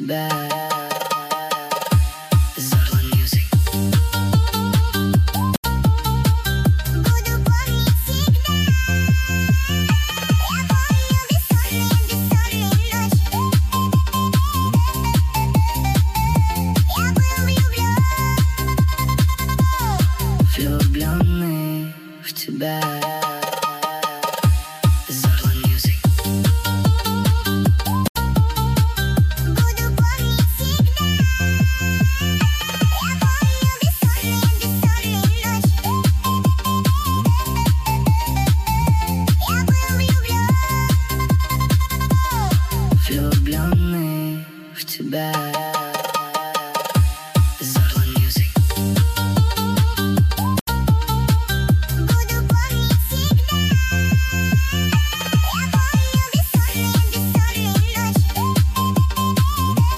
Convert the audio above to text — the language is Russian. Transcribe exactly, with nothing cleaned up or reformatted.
тебя. Зорла Music. Буду помнить всегда. Я помню бессонные, бессонные ночи. Я был влюблен, влюбленный в тебя. Зорла Music. Влюбленный в тебя.